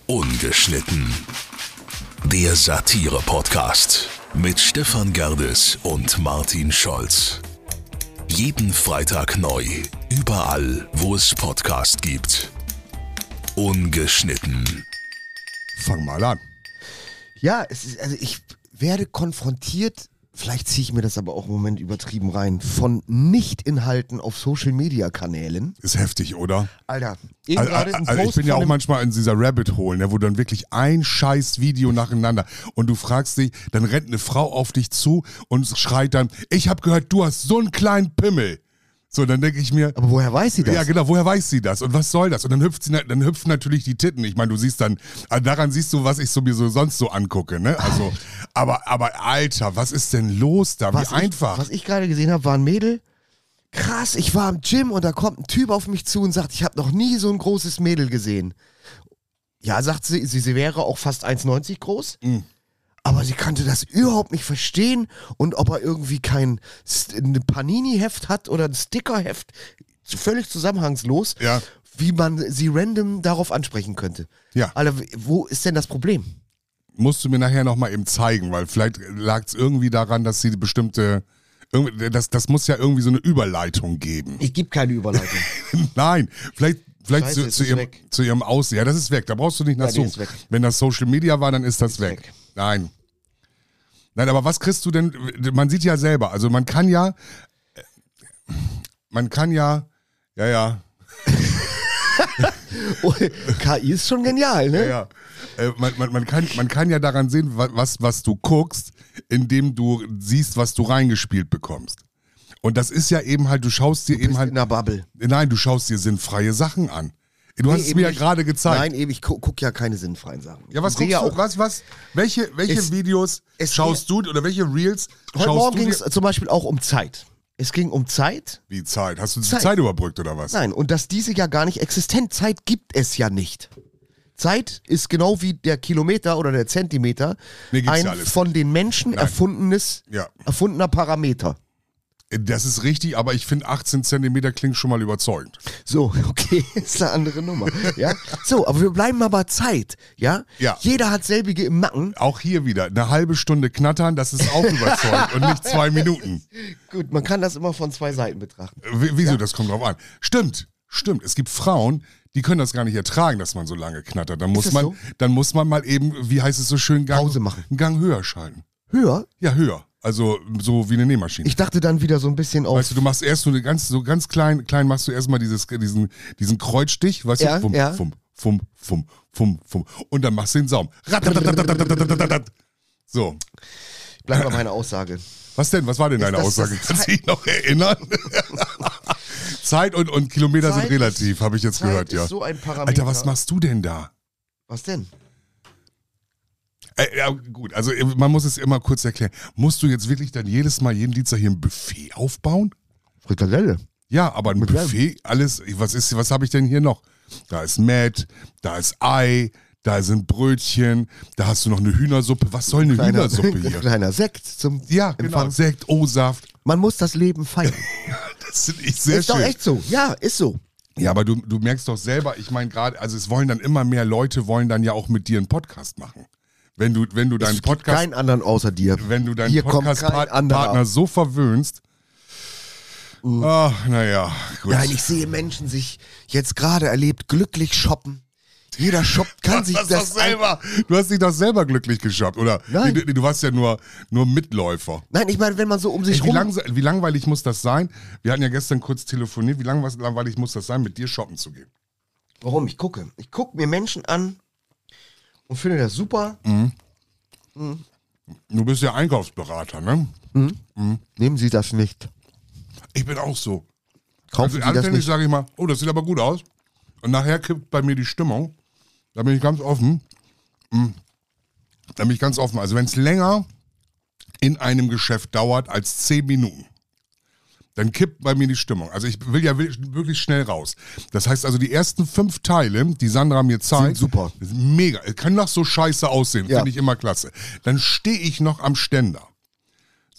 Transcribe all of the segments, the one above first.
Ungeschnitten. Der Satire-Podcast mit Stefan Gerdes und Martin Scholz. Jeden Freitag neu, überall, wo es Podcast gibt. Ungeschnitten. Fang mal an. Ja, ich werde konfrontiert, vielleicht ziehe ich mir das aber auch im Moment übertrieben rein, von Nicht-Inhalten auf Social-Media-Kanälen. Ist heftig, oder? Alter, eben gerade ein Also ich Post bin ja von auch einem- manchmal in dieser Rabbit-Hole, ne, wo dann wirklich ein scheiß Video nacheinander und du fragst dich, dann rennt eine Frau auf dich zu und schreit dann, ich habe gehört, du hast so einen kleinen Pimmel. So, dann denke ich mir, Aber woher weiß sie das? ja genau, woher weiß sie das und was soll das? Und dann hüpfen natürlich die Titten. Ich meine, du siehst dann, daran siehst du, was ich sowieso sonst so angucke, ne? Also, aber Alter, was ist denn los da? Wie einfach. Was ich gerade gesehen habe, war ein Mädel. Krass, ich war im Gym und da kommt ein Typ auf mich zu und sagt, ich habe noch nie so ein großes Mädel gesehen. Ja, sagt sie, sie wäre auch fast 1,90 groß. Aber sie konnte das überhaupt nicht verstehen und ob er irgendwie kein ein Panini-Heft hat oder ein Sticker-Heft, völlig zusammenhangslos, Ja. wie man sie random darauf ansprechen könnte. Ja. Alter, wo ist denn das Problem? Musst du mir nachher nochmal eben zeigen, weil vielleicht lag es irgendwie daran, dass sie bestimmte, das muss ja irgendwie so eine Überleitung geben. Ich gebe keine Überleitung. Nein, vielleicht Scheiße, es zu ist weg. ihrem Aussehen. Ja, das ist weg, da brauchst du nicht Ja, die nachsuchen. ist weg. Wenn das Social Media war, dann ist das weg. weg. Nein, aber was kriegst du denn, man sieht ja selber, also man kann ja, ja, Oh, KI ist schon genial, ne? ja. Man kann ja daran sehen, was du guckst, indem du siehst, was du reingespielt bekommst. Und das ist ja eben halt, du schaust dir Du eben bist halt, in der Bubble. nein, du schaust dir sinnfreie Sachen an. Du hast es eben mir ja nicht. gerade gezeigt. Nein, eben, ich guck ja keine sinnfreien Sachen. Ja, was Ich sehe guckst ja du? auch. Welche Videos schaust du oder welche Reels Heute schaust Morgen du ging es dir? zum Beispiel auch um Zeit. Es ging um Zeit. Wie Zeit? Hast du die Zeit. Zeit überbrückt oder was? Nein, und dass diese ja gar nicht existent. Zeit gibt es ja nicht. Zeit ist genau wie der Kilometer oder der Zentimeter Nee, gibt's ein ja alles von den Menschen Nein. Ja. erfundener Parameter. Das ist richtig, aber ich finde 18 Zentimeter klingt schon mal überzeugend. So, okay, ist eine andere Nummer. Ja? So, aber wir bleiben mal bei Zeit. Ja? Ja. Jeder hat selbige im Nacken. Auch hier wieder, eine halbe Stunde knattern, das ist auch überzeugend und nicht 2 Minuten. Gut, man kann das immer von zwei Seiten betrachten. Wieso, das kommt drauf an. Stimmt. Es gibt Frauen, die können das gar nicht ertragen, dass man so lange knattert. Dann muss das man, so? dann muss man mal eben, wie heißt es so schön, Pause machen. einen Gang höher schalten. Höher? Ja, höher. Also so wie eine Nähmaschine. Ich dachte dann wieder so ein bisschen auf. Weißt du, du machst erst so ganz klein machst du erstmal diesen Kreuzstich, weißt Ja, du, fum, ja. fum, fum, fum, fum, fum. Und dann machst du den Saum. Ratatatatatatatatatat. So. Bleib bei meiner Aussage. Was denn? Was war denn deine das Aussage? das Kannst du dich noch erinnern? Zeit und Kilometer Zeit sind relativ, habe ich jetzt Zeit gehört, ist ja. so ein Parameter. Alter, was machst du denn da? Was denn? Ja, gut, also man muss es immer kurz erklären. Musst du jetzt wirklich dann jeden Dienstag hier ein Buffet aufbauen? Frikadelle. Ja, aber ein Mit Buffet, alles, was habe ich denn hier noch? Da ist Met, da ist Ei, da sind Brötchen, da hast du noch eine Hühnersuppe. Was soll eine Hühnersuppe hier? Kleiner Sekt zum Ja, genau, Empfang. Sekt, O-Saft. Man muss das Leben feiern. Das finde ich sehr Ist schön. doch echt so. Ja, ist so. Ja, aber du merkst doch selber, ich meine gerade, also es wollen dann immer mehr Leute, wollen dann ja auch mit dir einen Podcast machen. Wenn du deinen Es gibt Podcast, keinen anderen außer dir. wenn du deinen Hier kommt kein Podcast-Partner anderer. so verwöhnst, ach, naja, gut. Nein, ich sehe Menschen sich jetzt gerade erlebt glücklich shoppen. Jeder shoppt, kann sich Du hast dich doch selber glücklich geshoppt, oder? Nein. Du warst ja nur Mitläufer. Nein, ich meine, wenn man so um sich Ey, rum... wie langweilig muss das sein? Wir hatten ja gestern kurz telefoniert. Wie langweilig muss das sein, mit dir shoppen zu gehen? Warum? Ich gucke mir Menschen an und finde das super. Du bist ja Einkaufsberater, ne? Nehmen Sie das nicht. Ich bin auch so. Kaufen Sie das anfänglich nicht. sage ich mal, oh, das sieht aber gut aus. Und nachher kippt bei mir die Stimmung. Da bin ich ganz offen. Da bin ich ganz offen. Also wenn es länger in einem Geschäft dauert als 10 Minuten, dann kippt bei mir die Stimmung. Also ich will ja wirklich schnell raus. Das heißt also, die ersten 5 Teile, die Sandra mir zeigt, Sind super. sind mega. Kann noch so scheiße aussehen, Ja. finde ich immer klasse. Dann stehe ich noch am Ständer.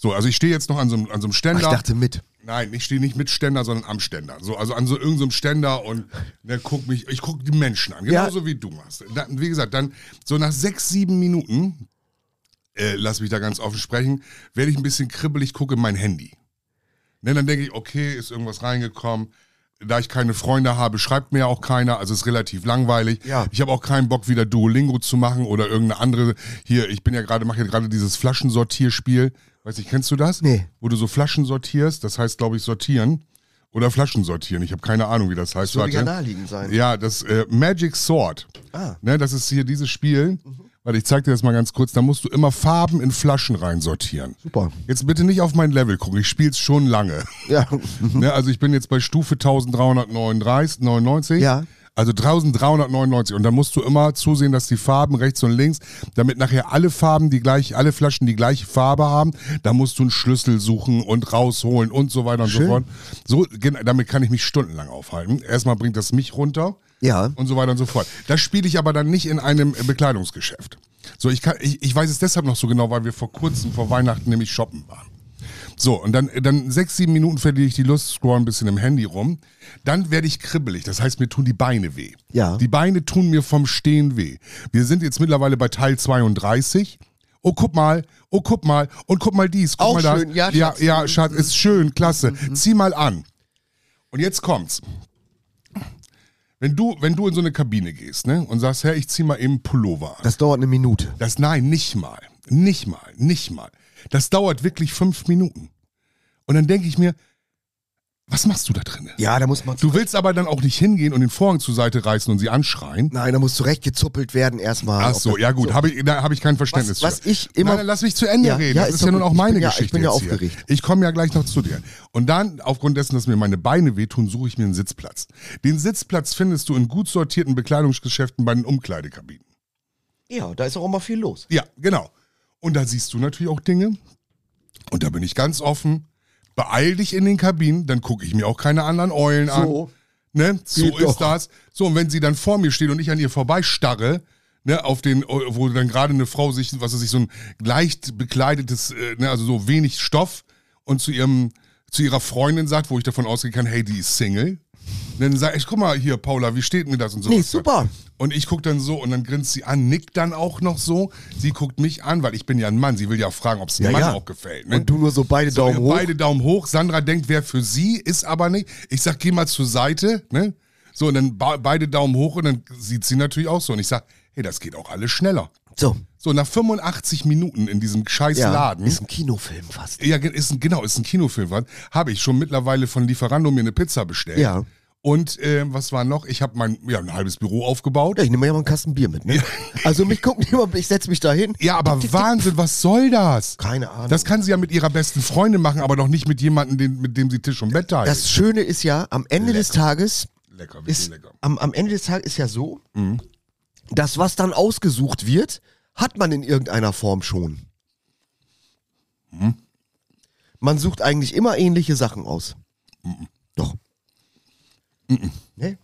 So, also ich stehe jetzt noch an so einem Ständer. Ich dachte mit. Nein, ich stehe nicht mit Ständer, sondern am Ständer. So, also an so irgendeinem Ständer und ich gucke die Menschen an, genauso wie du machst. Dann, wie gesagt, dann so nach 6, 7 Minuten, lass mich da ganz offen sprechen, werde ich ein bisschen kribbelig, gucke in mein Handy. Ne, dann denke ich, okay, ist irgendwas reingekommen. Da ich keine Freunde habe, schreibt mir ja auch keiner, also ist relativ langweilig. Ja. Ich habe auch keinen Bock, wieder Duolingo zu machen oder irgendeine andere. Hier, mache ja gerade dieses Flaschensortierspiel. Weiß nicht, kennst du das? Nee. Wo du so Flaschen sortierst, das heißt, glaube ich, sortieren oder Flaschen sortieren. Ich habe keine Ahnung, wie das heißt. Das würde ja naheliegend sein. Ja, das Magic Sword. Ne, das ist hier dieses Spiel. Warte, ich zeig dir das mal ganz kurz. Da musst du immer Farben in Flaschen reinsortieren. Super. Jetzt bitte nicht auf mein Level gucken, ich spiele es schon lange. Ja. Ne, also ich bin jetzt bei Stufe 1399. Ja. Also 1399 und dann musst du immer zusehen, dass die Farben rechts und links, damit nachher alle Flaschen die gleiche Farbe haben, da musst du einen Schlüssel suchen und rausholen und so weiter und Schön. so fort. So, damit kann ich mich stundenlang aufhalten. Erstmal bringt das mich runter und so weiter und so fort. Das spiele ich aber dann nicht in einem Bekleidungsgeschäft. So, ich weiß es deshalb noch so genau, weil wir vor Weihnachten nämlich shoppen waren. So, und dann 6, 7 Minuten verliere ich die Lust, scroll ein bisschen im Handy rum. Dann werde ich kribbelig, das heißt, mir tun die Beine weh. Ja. Die Beine tun mir vom Stehen weh. Wir sind jetzt mittlerweile bei Teil 32. Oh, guck mal, und guck mal dies, guck Auch mal das. schön, ja, ja, Schatz. ja, Schatz, ist schön, klasse. Zieh mal an. Und jetzt kommt's. Wenn du in so eine Kabine gehst, ne, und sagst, hey, ich zieh mal eben einen Pullover an. Das dauert eine Minute. Nein, nicht mal. Das dauert wirklich 5 Minuten. Und dann denke ich mir, was machst du da drin? Ja, da muss man. Du willst aber dann auch nicht hingehen und den Vorhang zur Seite reißen und sie anschreien. Nein, da muss zurechtgezuppelt werden erstmal. Ach so, ja gut, da habe ich kein Verständnis Was für. ich immer. Nein, lass mich zu Ende reden. Ja, das ist doch ja nun gut. auch meine Ich Geschichte. bin ja jetzt aufgeregt. Hier. Ich komme ja gleich noch zu dir. Und dann, aufgrund dessen, dass mir meine Beine wehtun, suche ich mir einen Sitzplatz. Den Sitzplatz findest du in gut sortierten Bekleidungsgeschäften bei den Umkleidekabinen. Ja, da ist auch immer viel los. Ja, genau. Und da siehst du natürlich auch Dinge. Und da bin ich ganz offen. Beeil dich in den Kabinen, dann gucke ich mir auch keine anderen Eulen an. Ne? So Geht ist doch. das. So, und wenn sie dann vor mir steht und ich an ihr vorbeistarre, ne, wo dann gerade eine Frau sich, so ein leicht bekleidetes, also so wenig Stoff und zu ihrer Freundin sagt, wo ich davon ausgehen kann, hey, die ist Single. Dann sag ich, guck mal hier, Paula, wie steht mir das und so. Nee, super. Und ich gucke dann so und dann grinst sie an, nickt dann auch noch so. Sie guckt mich an, weil ich bin ja ein Mann. Sie will ja fragen, ob es dem Mann auch gefällt. Ne? Und du nur so beide Daumen hoch. Beide Daumen hoch. Sandra denkt, wer für sie, ist aber nicht. Ich sag, geh mal zur Seite. Ne? So, und dann beide Daumen hoch und dann sieht sie natürlich auch so. Und ich sag, hey, das geht auch alles schneller. So, nach 85 Minuten in diesem scheiß Laden. Ist ein Kinofilm fast. Ja, ist ein Kinofilm. Habe ich schon mittlerweile von Lieferando mir eine Pizza bestellt. Ja. Und was war noch? Ich habe ein halbes Büro aufgebaut. Ja, ich nehme ja mal einen Kasten Bier mit, ne? Ja. Also mich guckt niemand, ich setze mich da hin. Ja, aber Wahnsinn, was soll das? Keine Ahnung. Das kann sie ja mit ihrer besten Freundin machen, aber doch nicht mit jemandem, mit dem sie Tisch und Bett teilt. Das Schöne ist ja, am Ende des Tages Lecker, ist, lecker. am Ende des Tages ist ja so, dass was dann ausgesucht wird, hat man in irgendeiner Form schon. Man sucht eigentlich immer ähnliche Sachen aus. Doch. Ne?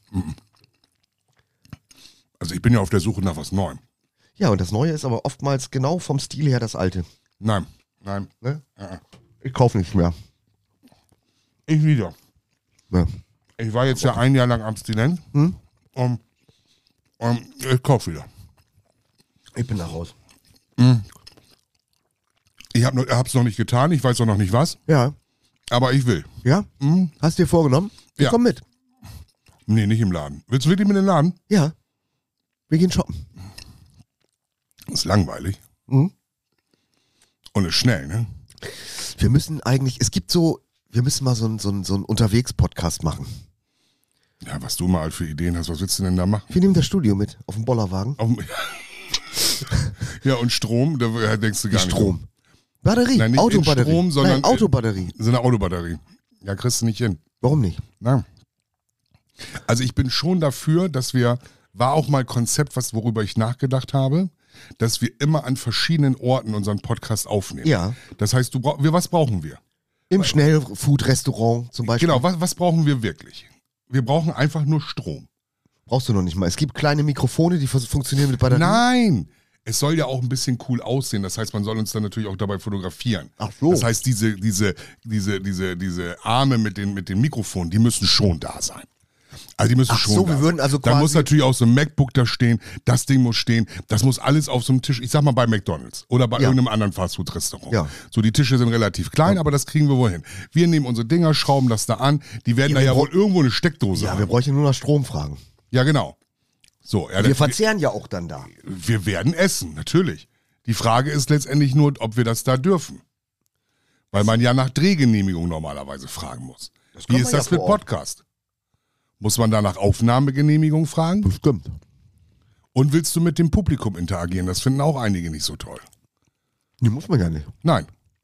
Also ich bin ja auf der Suche nach was Neuem. Ja, und das Neue ist aber oftmals genau vom Stil her das Alte. Nein. Ne? Ich kaufe nichts mehr. Ich wieder. Ja. Ich war jetzt ja 1 Jahr lang abstinent. Und ich kaufe wieder. Ich bin da raus. Ich hab's noch nicht getan, ich weiß auch noch nicht was, Ja. aber ich will. Ja? Hast du dir vorgenommen? Ich Ja. komm mit. Nee, nicht im Laden. Willst du wirklich mit in den Laden? Ja. Wir gehen shoppen. Das ist langweilig. Mhm. Und ist schnell, ne? Wir müssen eigentlich, wir müssen mal so einen Unterwegs-Podcast machen. Ja, was du mal für Ideen hast, was willst du denn da machen? Wir nehmen das Studio mit, auf dem Bollerwagen. Ja, und Strom, da denkst du gar nicht. Strom. Batterie, Nein, nicht in Autobatterie. Strom, sondern Nein, Autobatterie. So eine Autobatterie. Ja, kriegst du nicht hin. Warum nicht? Nein. Also ich bin schon dafür, war auch mal Konzept, worüber ich nachgedacht habe, dass wir immer an verschiedenen Orten unseren Podcast aufnehmen. Ja. Das heißt, was brauchen wir? Im Schnellfood-Restaurant zum Beispiel. Genau, was brauchen wir wirklich? Wir brauchen einfach nur Strom. Brauchst du noch nicht mal. Es gibt kleine Mikrofone, die funktionieren mit Batterien. Nein! es soll ja auch ein bisschen cool aussehen. Das heißt, man soll uns dann natürlich auch dabei fotografieren. Ach so. Das heißt, diese Arme mit den Mikrofonen, die müssen schon da sein. Also die müssen Ach schon so, da wir würden sein. also Da quasi- muss natürlich auch so ein MacBook da stehen, das Ding muss stehen, das muss alles auf so einem Tisch, ich sag mal bei McDonald's oder bei irgendeinem anderen Fastfood-Restaurant. Ja. So, die Tische sind relativ klein, aber das kriegen wir wohl hin. Wir nehmen unsere Dinger, schrauben das da an, die werden da wir ja wohl irgendwo eine Steckdose Ja, haben. wir bräuchten nur nach Strom fragen. Ja, genau. So, ja, Wir verzehren ja auch dann da. wir werden essen, natürlich. Die Frage ist letztendlich nur, ob wir das da dürfen. Weil man ja nach Drehgenehmigung normalerweise fragen muss. kann Wie man ist ja das mit vor Ort. Podcast? Muss man da nach Aufnahmegenehmigung fragen? Bestimmt. Und willst du mit dem Publikum interagieren? Das finden auch einige nicht so toll. Nee, muss man ja nicht. Nein.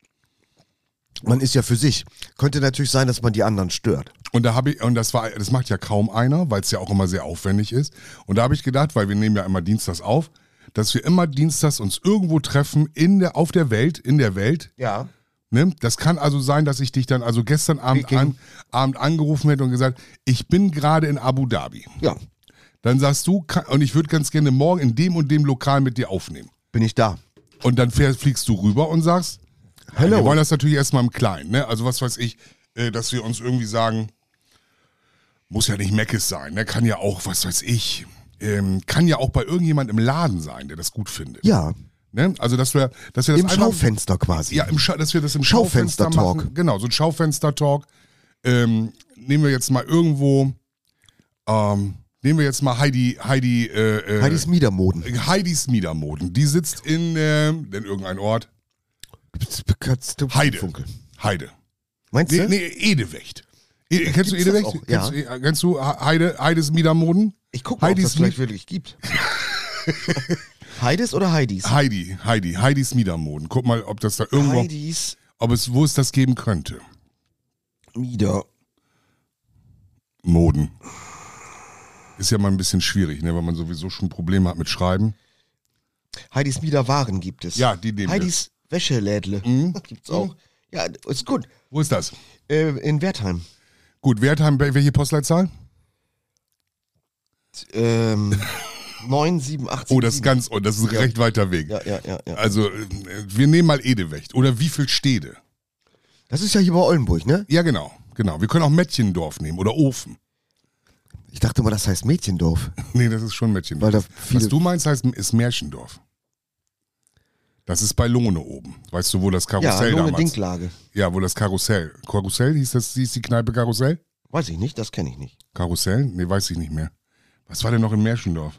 Man ist ja für sich. Könnte natürlich sein, dass man die anderen stört. Und das macht ja kaum einer, weil es ja auch immer sehr aufwendig ist. Und da habe ich gedacht, weil wir nehmen ja immer dienstags auf, dass wir immer dienstags uns irgendwo treffen in der Welt. Ja. Ne? Das kann also sein, dass ich dich dann also gestern Abend angerufen hätte und gesagt, ich bin gerade in Abu Dhabi. Ja. Dann sagst du, und ich würde ganz gerne morgen in dem und dem Lokal mit dir aufnehmen. Bin ich da. Und dann fliegst du rüber und sagst, Hello. wir wollen das natürlich erstmal im Kleinen. Ne? Also was weiß ich, dass wir uns irgendwie sagen, muss ja nicht Meckes sein, ne? Kann ja auch, was weiß ich, kann ja auch bei irgendjemand im Laden sein, der das gut findet. Ja. Ne? Also dass wir das Im einfach- Schaufenster quasi. Ja, dass wir das im Schaufenster Schaufenster-Talk. machen. Genau, so ein Schaufenster-Talk. Nehmen wir jetzt mal irgendwo, nehmen wir jetzt mal Heidis Miedermoden. Heidis Miedermoden. Die sitzt in irgendein Ort. Heide. Funkel. Heide. Meinst Nee, du? nee, Edewecht. Kennst du Gibt's das Edewecht? auch? Ja. Kennst du Heides Miedermoden? Ich gucke mal, ob Heidis das vielleicht wirklich gibt. Heidis oder Heidis? Heidis Miedermoden. Guck mal, ob das da irgendwo, Heidis wo es das geben könnte. Mieder. Moden. Ist ja mal ein bisschen schwierig, ne, weil man sowieso schon Probleme hat mit Schreiben. Heidis Miederwaren gibt es. Ja, die nehmen Heidis Wäschelädle gibt's auch. Ja, ist gut. Wo ist das? In Wertheim. Gut, Wertheim, welche Postleitzahl? 9787. Oh, das ist das ist ein recht weiter Weg. Ja. Also, wir nehmen mal Edewecht. Oder wie viel Stede? Das ist ja hier bei Oldenburg, ne? Ja, genau. Wir können auch Mädchendorf nehmen oder Ofen. Ich dachte mal, das heißt Mädchendorf. Nee, das ist schon Mädchendorf. Weil da viele- Was du meinst, ist Märchendorf. Das ist bei Lohne oben. Weißt du, wo das Ja, Karussell nur eine damals... Dinklage. Ja, wo das Karussell... Karussell hieß die Kneipe Karussell? Weiß ich nicht, das kenne ich nicht. Karussell? Nee, weiß ich nicht mehr. Was war denn noch in Märchendorf?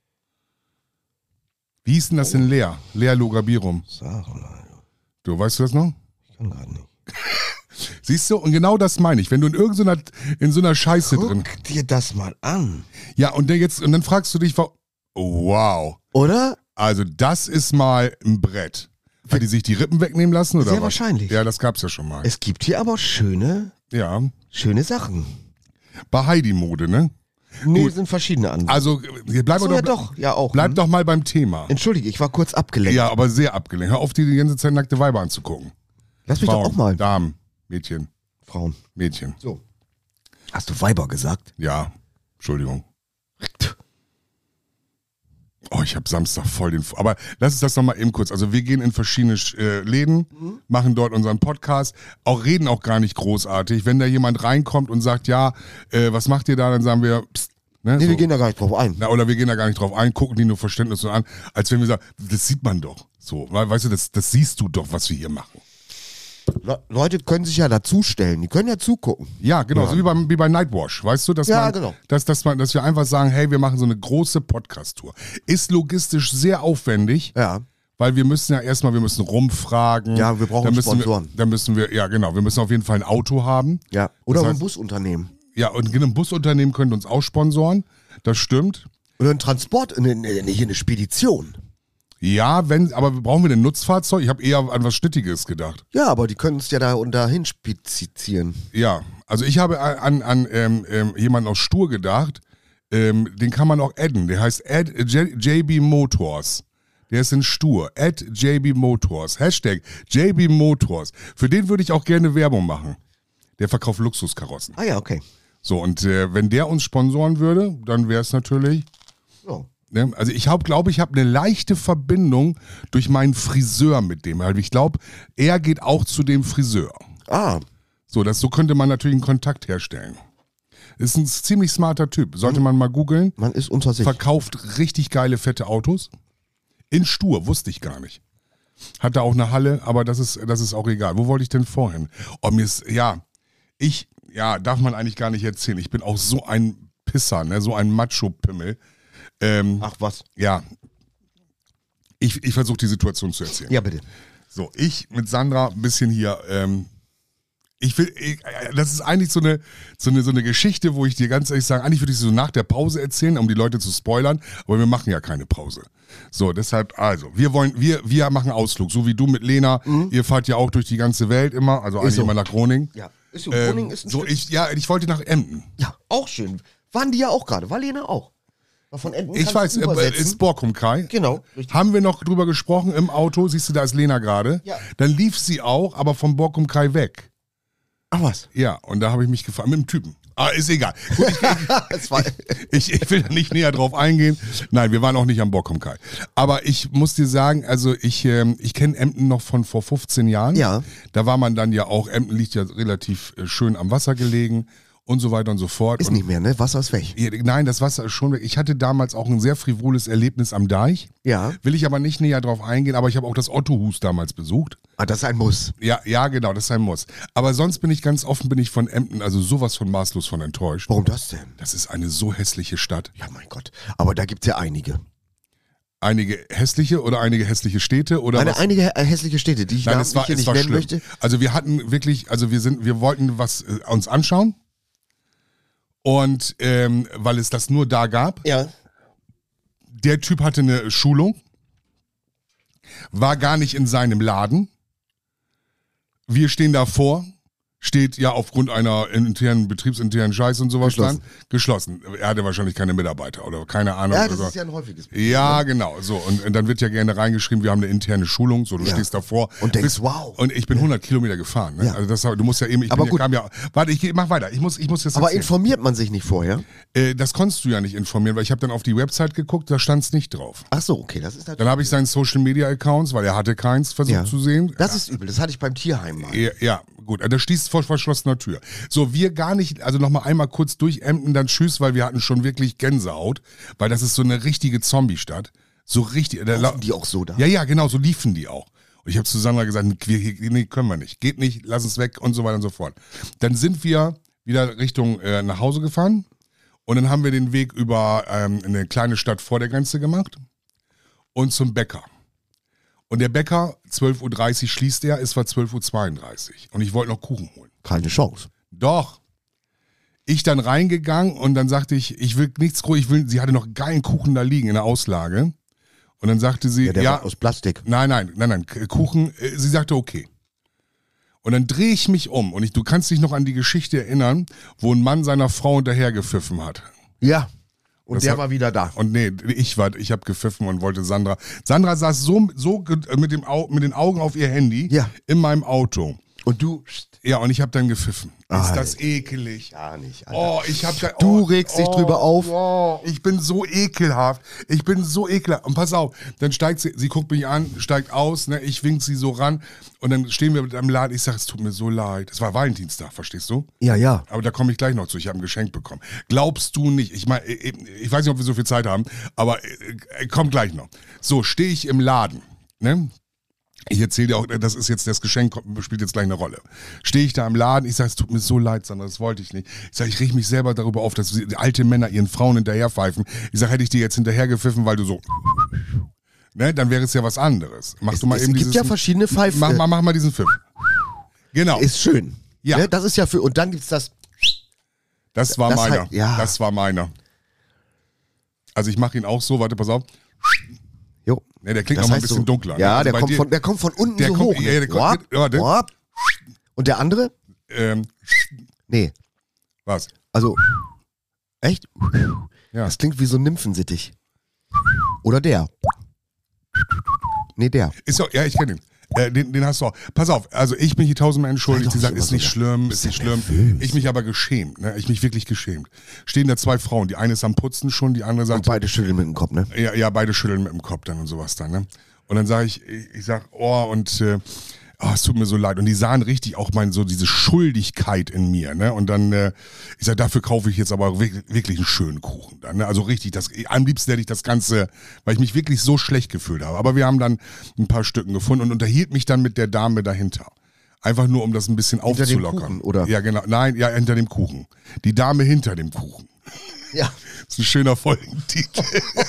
Wie hieß denn das in Leer? Leer Logabirum. Du, weißt du das noch? Ich kann gerade nicht. Siehst du? Und genau das meine ich. Wenn du in so einer Scheiße drin... Guck dir das mal an. Ja, und dann fragst du dich, oh, wow. Oder? Also das ist mal ein Brett. Hat die sich die Rippen wegnehmen lassen? Oder Sehr was? wahrscheinlich. Ja, das gab's ja schon mal. Es gibt hier aber schöne Sachen. Bei Heidi-Mode, ne? Nee, sind verschiedene andere. Also, hier bleiben So, wir ja doch, doch, ja auch. bleib doch mal beim Thema. Entschuldige, ich war kurz abgelenkt. Ja, aber sehr abgelenkt. Hör auf, die ganze Zeit nackte Weiber anzugucken. Lass mich Frauen, doch auch mal. Damen, Mädchen, Frauen. Mädchen. So. Hast du Weiber gesagt? Ja, Entschuldigung. Oh, ich habe Samstag voll den... Aber lass uns das nochmal eben kurz. Also wir gehen in verschiedene Läden, machen dort unseren Podcast, reden auch gar nicht großartig. Wenn da jemand reinkommt und sagt, ja, was macht ihr da? Dann sagen wir, pst, ne, Nee, so. wir gehen da gar nicht drauf ein. Na, oder wir gehen da gar nicht drauf ein, gucken die nur verständnislos an, als wenn wir sagen, das sieht man doch. So, weißt du, das siehst du doch, was wir hier machen. Leute können sich ja dazustellen, die können ja zugucken. Ja, genau, Ja. so wie bei Nightwash, weißt du, dass Ja, genau. dass wir einfach sagen, hey, wir machen so eine große Podcast-Tour. Ist logistisch sehr aufwendig, Ja. weil wir müssen rumfragen. Ja, wir brauchen Dann müssen Sponsoren. Dann müssen wir, ja genau, wir müssen auf jeden Fall ein Auto haben. Ja. Oder Das ein heißt- Busunternehmen. Ja, und ein Busunternehmen könnte uns auch sponsoren, das stimmt. Oder ein Transport, hier eine Spedition. Ja, aber brauchen wir ein Nutzfahrzeug? Ich habe eher an was Schnittiges gedacht. Ja, aber die können es ja da und dahin spezifizieren. Ja, also ich habe an jemanden aus Stur gedacht, den kann man auch adden, der heißt JB Motors. Der ist in Stur, @JB Motors, Hashtag JB Motors. Für den würde ich auch gerne Werbung machen. Der verkauft Luxuskarossen. Ah ja, okay. So, und wenn der uns sponsoren würde, dann wäre es natürlich, So. Ne? Also ich glaube, ich habe eine leichte Verbindung durch meinen Friseur mit dem. Ich glaube, er geht auch zu dem Friseur. Ah, So könnte man natürlich einen Kontakt herstellen. Ist ein ziemlich smarter Typ. Sollte man mal googeln. man ist unter sich. Verkauft richtig geile, fette Autos. In Stur, wusste ich gar nicht. Hat da auch eine Halle, aber das ist auch egal. Wo wollte ich denn vorhin? Oh, darf man eigentlich gar nicht erzählen. Ich bin auch so ein Pisser, ne? So ein Macho-Pimmel. Ach was. Ja. Ich versuche die Situation zu erzählen. Ja, bitte. So, ich mit Sandra ein bisschen hier, das ist eigentlich so eine Geschichte, wo ich dir ganz ehrlich sage, eigentlich würde ich sie so nach der Pause erzählen, um die Leute zu spoilern, aber wir machen ja keine Pause. So, deshalb, also, wir machen Ausflug, so wie du mit Lena, ihr fahrt ja auch durch die ganze Welt immer, also eigentlich so. immer nach Groningen. Ja. Ist so, Groningen ist ein so, Stück. ich wollte nach Emden. Ja, auch schön. Waren die ja auch gerade. War Lena auch. War von Enten Ich weiß, ist Borkum Kai. Genau, richtig. Haben wir noch drüber gesprochen im Auto, siehst du, da ist Lena gerade. Ja. Dann lief sie auch, aber vom Borkum Kai weg. Ach was. Ja, und da habe ich mich gefahren mit dem Typen. Ah, ist egal. Gut, ich will da nicht näher drauf eingehen. Nein, wir waren auch nicht am Borkum Kai. Aber ich muss dir sagen, also ich kenne Emden noch von vor 15 Jahren. Ja. Da war man dann ja auch, Emden liegt ja relativ schön am Wasser gelegen und so weiter und so fort. Ist und nicht mehr, ne? Wasser ist weg. Nein, das Wasser ist schon weg. Ich hatte damals auch ein sehr frivoles Erlebnis am Deich. Ja. Will ich aber nicht näher drauf eingehen, aber ich habe auch das Ottohus damals besucht. Ah, das ist ein Muss. Ja, genau, das ist ein Muss. Aber sonst bin ich ganz offen, bin ich von Emden, also sowas von maßlos von enttäuscht. Warum das denn? Das ist eine so hässliche Stadt. Ja, mein Gott. Aber da gibt's ja einige. Einige hässliche oder einige hässliche Städte oder was? Einige hässliche Städte, die ich Nein, namentlich hier nicht nennen schlimm. möchte. Also wir hatten wirklich, wir wollten was uns anschauen. Und weil es das nur da gab, Ja. der Typ hatte eine Schulung, war gar nicht in seinem Laden. Wir stehen davor, steht ja aufgrund einer betriebsinternen Scheiß und sowas geschlossen. Er hatte wahrscheinlich keine Mitarbeiter oder keine Ahnung. Ja, das oder ist ja ein häufiges Problem. Ja, genau. So, und dann wird ja gerne reingeschrieben, wir haben eine interne Schulung. So, du stehst davor. Und denkst, wow. Und ich bin 100 Kilometer gefahren. Ne? Ja. Also du musst ja eben, Aber gut. Warte, ich mach weiter. Ich muss jetzt Aber erzählen. informiert man sich nicht vorher? Das konntest du ja nicht informieren, weil ich habe dann auf die Website geguckt, da stand es nicht drauf. Ach so, okay, das ist natürlich. Dann habe ich seinen Social Media Accounts, weil er hatte keins, versucht zu sehen. Das ist übel, das hatte ich beim Tierheim mal. Ja, gut, da stieß vor verschlossener Tür. So, wir gar nicht, also nochmal einmal kurz durch Emden, dann tschüss, weil wir hatten schon wirklich Gänsehaut, weil das ist so eine richtige Zombie-Stadt. So richtig. Laufen die auch so da? Ja, genau, so liefen die auch. Und ich habe zu Sandra gesagt, nee, können wir nicht. Geht nicht, lass uns weg und so weiter und so fort. Dann sind wir wieder Richtung nach Hause gefahren und dann haben wir den Weg über eine kleine Stadt vor der Grenze gemacht und zum Bäcker. Und der Bäcker, 12.30 Uhr schließt er, es war 12.32 Uhr. Und ich wollte noch Kuchen holen. Keine Chance. Doch. Ich dann reingegangen und dann sagte ich will nichts groß, sie hatte noch geilen Kuchen da liegen in der Auslage. Und dann sagte sie, Ja, der war aus Plastik. Nein, Kuchen, sie sagte okay. Und dann drehe ich mich um und du kannst dich noch an die Geschichte erinnern, wo ein Mann seiner Frau hinterhergepfiffen hat. Ja. Und Das der hat- war wieder da. Und nee, ich habe gepfiffen und wollte Sandra saß so mit den Augen auf ihr Handy Ja. in meinem Auto. Und du? Ja, und ich habe dann gepfiffen. Ist Alter. das ekelig. Gar nicht, Alter. Oh, ich hab da. Du regst dich drüber auf. Oh, ich bin so ekelhaft. Und pass auf, dann steigt sie guckt mich an, steigt aus, ne, ich wink sie so ran und dann stehen wir mit einem Laden. Ich sag, es tut mir so leid. Es war Valentinstag, verstehst du? Ja. Aber da komme ich gleich noch zu. Ich habe ein Geschenk bekommen. Glaubst du nicht? Ich meine, ich weiß nicht, ob wir so viel Zeit haben, aber komm gleich noch. So, stehe ich im Laden, ne? Ich erzähle dir auch, das ist jetzt das Geschenk, spielt jetzt gleich eine Rolle. Stehe ich da im Laden, ich sage, es tut mir so leid, Sandra, das wollte ich nicht. Ich sage, ich rieche mich selber darüber auf, dass alte Männer ihren Frauen hinterherpfeifen. Ich sage, hätte ich dir jetzt hinterhergepfiffen, weil du so, ne, dann wäre es ja was anderes. Mach du mal Es eben gibt ja verschiedene Pfeifen. Mach mal diesen Pfiff. Genau, Ist schön. Ja. Ne, das ist ja für. Und dann gibt's das. das war das meiner. halt- ja. Das war meiner. Also ich mache ihn auch so, warte, pass auf. Jo. Ne, der klingt Das noch mal ein heißt bisschen so, dunkler. Ja, Also der bei kommt, dir- der kommt von unten der so kommt- hoch. ja, der kommt- warte. Wap. Und der andere? Ähm, Nee. was? Also. Echt? Ja. Das klingt wie so ein Nymphensittich. Oder der. Nee, der. Ist doch, ja, ich kenne ihn. Den hast du auch. Pass auf, also ich bin hier tausendmal entschuldigt. Sei Sie doch sagt, nicht ist nicht immer so schlimm, ist nicht schlimm. nervös. Ich mich aber geschämt, ne? Ich mich wirklich geschämt. Stehen da zwei Frauen, die eine ist am Putzen schon, die andere Und sagt, beide schütteln mit dem Kopf, ne? ja, beide schütteln mit dem Kopf dann und sowas dann, ne? Und dann sage ich sag, es tut mir so leid. Und die sahen richtig auch so diese Schuldigkeit in mir, ne? Und dann, ich sag, dafür kaufe ich jetzt aber wirklich einen schönen Kuchen dann, ne? Also richtig, am liebsten hätte ich das Ganze, weil ich mich wirklich so schlecht gefühlt habe. Aber wir haben dann ein paar Stücken gefunden und unterhielt mich dann mit der Dame dahinter. Einfach nur, um das ein bisschen Hinter dem aufzulockern. Kuchen, oder? Ja, genau. Nein, ja, hinter dem Kuchen. Die Dame hinter dem Kuchen. Ja. Das ist ein schöner Folgentitel.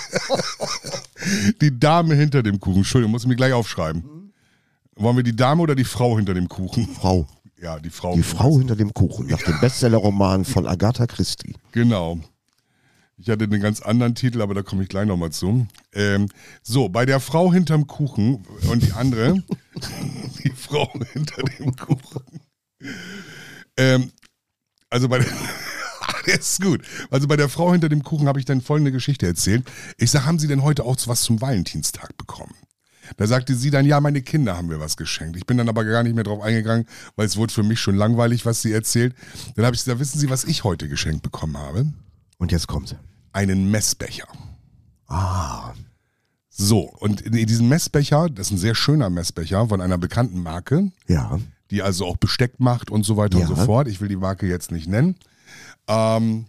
Die Dame hinter dem Kuchen. Entschuldigung, muss ich mir gleich aufschreiben. Wollen wir die Dame oder die Frau hinter dem Kuchen? Frau. Ja, die Frau. Die Frau hinter dem Kuchen, nach dem Bestsellerroman von Agatha Christie. Genau. Ich hatte einen ganz anderen Titel, aber da komme ich gleich nochmal zu. So, bei der Frau hinterm Kuchen und die andere, die Frau hinter dem Kuchen. Also bei der... Der ist gut. Also bei der Frau hinter dem Kuchen habe ich dann folgende Geschichte erzählt. Ich sage, haben Sie denn heute auch was zum Valentinstag bekommen? Da sagte sie dann, ja, meine Kinder haben mir was geschenkt. Ich bin dann aber gar nicht mehr drauf eingegangen, weil es wurde für mich schon langweilig, was sie erzählt. Dann habe ich gesagt, wissen Sie, was ich heute geschenkt bekommen habe? Und jetzt kommt sie. Einen Messbecher. Ah. So, und in diesem Messbecher, das ist ein sehr schöner Messbecher von einer bekannten Marke, Ja. die also auch Besteck macht und so weiter Ja. und so fort. Ich will die Marke jetzt nicht nennen. Und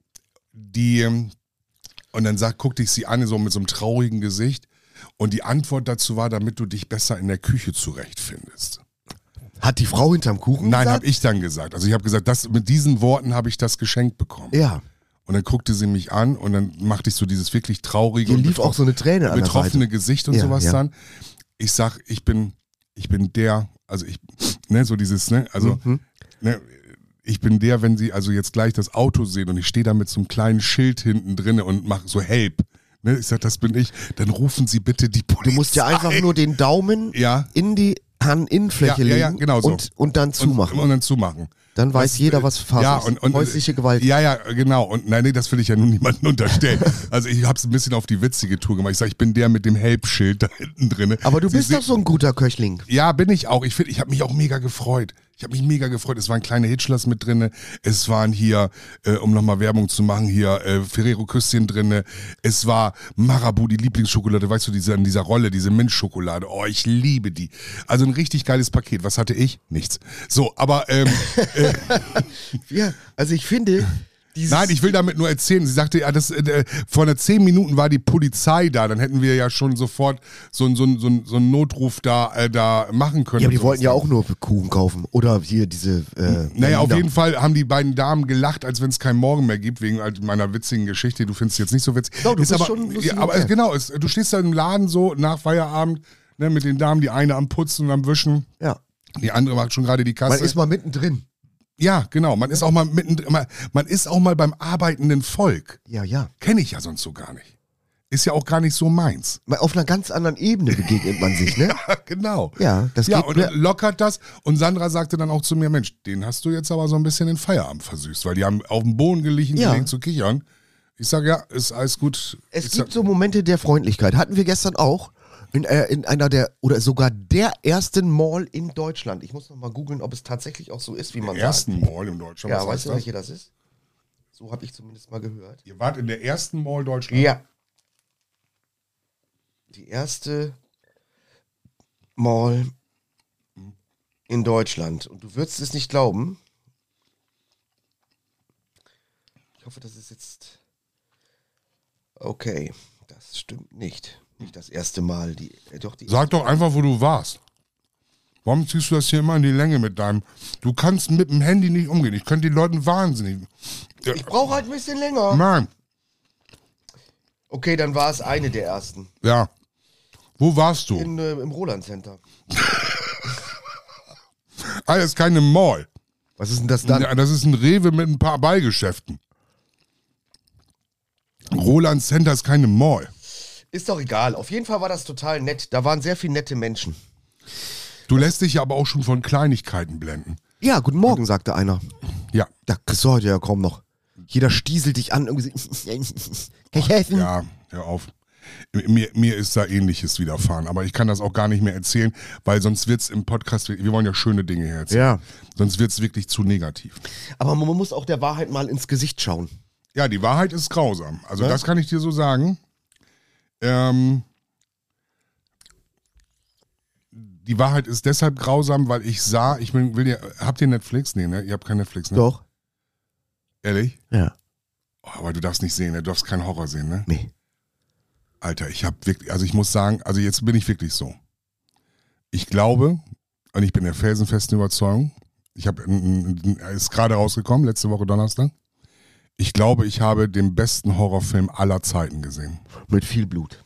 dann guckte ich sie an, so mit so einem traurigen Gesicht. Und die Antwort dazu war, damit du dich besser in der Küche zurechtfindest. Hat die Frau hinterm Kuchen Nein, gesagt? habe ich dann gesagt. Also ich habe gesagt, mit diesen Worten habe ich das geschenkt bekommen. Ja. Und dann guckte sie mich an und dann machte ich so dieses wirklich traurige Hier und lief auch so eine Träne an der betroffene Seite. Gesicht und Ja, sowas ja. dann. Ich sag, ich bin der, also ich, ne, so dieses, ne, also, ne, ich bin der, wenn Sie also jetzt gleich das Auto sehen und ich stehe da mit so einem kleinen Schild hinten drinne und mache so Help. Ne, ich sag, das bin ich. Dann rufen Sie bitte die Polizei. Du musst ja einfach nur den Daumen Ja. in die Handinnenfläche legen ja, genau so. und dann zumachen. Und dann zumachen. Dann weiß jeder, was Phase ja, ist. Häusliche Gewalt. Ja, genau. Und nein, das will ich ja nun niemandem unterstellen. Also ich habe es ein bisschen auf die witzige Tour gemacht. Ich sage, ich bin der mit dem Help-Schild da hinten drin. Aber du bist doch so ein guter Köchling. Ja, bin ich auch. Ich habe mich auch mega gefreut. Es waren kleine Hitchlers mit drin. Es waren hier, um nochmal Werbung zu machen, hier Ferrero-Küsschen drin. Es war Marabou, die Lieblingsschokolade. Weißt du, in dieser Rolle, diese Minzschokolade. Oh, ich liebe die. Also ein richtig geiles Paket. Was hatte ich? Nichts. So, aber... Ja, also ich finde... Nein, ich will damit nur erzählen. Sie sagte, ja, vor 10 Minuten war die Polizei da. Dann hätten wir ja schon sofort so einen Notruf da machen können. Ja, aber die und wollten ja sowas. auch nur Kuchen kaufen. Oder hier diese... Naja, auf Berliner. jeden Fall haben die beiden Damen gelacht, als wenn es keinen Morgen mehr gibt, wegen halt meiner witzigen Geschichte. Du findest es jetzt nicht so witzig. Doch, du Ist bist aber, schon lustig ja, aber erklärt. genau, du stehst da im Laden so nach Feierabend, ne, mit den Damen, die eine am Putzen und am Wischen. Ja, Die andere macht schon gerade die Kasse. man ist mal mittendrin. Ja, genau. Man ist auch mal man ist auch mal beim arbeitenden Volk. Ja, ja. Kenne ich ja sonst so gar nicht. Ist ja auch gar nicht so meins. Mal auf einer ganz anderen Ebene begegnet man sich, ne? Ja, genau. Ja, das Ja, geht und mir... lockert das. Und Sandra sagte dann auch zu mir, Mensch, den hast du jetzt aber so ein bisschen den Feierabend versüßt, weil die haben auf dem Boden gelegen, Ja. zu kichern. Ich sage, ja, ist alles gut. Es gibt so Momente der Freundlichkeit. Hatten wir gestern auch in einer der, oder sogar der ersten Mall in Deutschland. Ich muss noch mal googeln, ob es tatsächlich auch so ist, wie man Im ersten Mall in Deutschland. sagt. Ja, was weißt heißt du, das? welche das ist? So habe ich zumindest mal gehört. Ihr wart in der ersten Mall Deutschland. Ja. Die erste Mall in Deutschland. Und du würdest es nicht glauben. Ich hoffe, das ist jetzt... Okay, das stimmt nicht. Nicht das erste Mal. Sag doch einfach, wo du warst. Warum ziehst du das hier immer in die Länge mit deinem... Du kannst mit dem Handy nicht umgehen. Ich könnte die Leuten wahnsinnig... Ich brauche halt ein bisschen länger. Nein, Okay, dann war es eine der ersten. ja. Wo warst du? Im Roland Center. Ah, das ist keine Mall. Was ist denn das dann? Ja, das ist ein Rewe mit ein paar Beigeschäften. Roland Center ist keine Mall. Ist doch egal. Auf jeden Fall war das total nett. Da waren sehr viele nette Menschen. Du lässt dich ja aber auch schon von Kleinigkeiten blenden. Ja, guten Morgen, sagte einer. Ja, Da kriegst du heute ja kaum noch. Jeder stieselt dich an. Irgendwie. Kann ich helfen? ja, hör auf. Mir ist da Ähnliches widerfahren, aber ich kann das auch gar nicht mehr erzählen, weil sonst wird es im Podcast, wir wollen ja schöne Dinge hier erzählen, Ja. sonst wird es wirklich zu negativ. Aber man muss auch der Wahrheit mal ins Gesicht schauen. Ja, die Wahrheit ist grausam, also Ja? das kann ich dir so sagen. Die Wahrheit ist deshalb grausam, weil ich sah, habt ihr Netflix? Nee, ne? Ihr habt kein Netflix, ne? Doch. Ehrlich? Ja. Oh, aber du darfst nicht sehen, ne? Du darfst keinen Horror sehen, ne? Nee. Alter, ich muss sagen, also jetzt bin ich wirklich so. Ich glaube, und ich bin der felsenfesten Überzeugung, ist gerade rausgekommen, letzte Woche Donnerstag. Ich glaube, ich habe den besten Horrorfilm aller Zeiten gesehen. Mit viel Blut.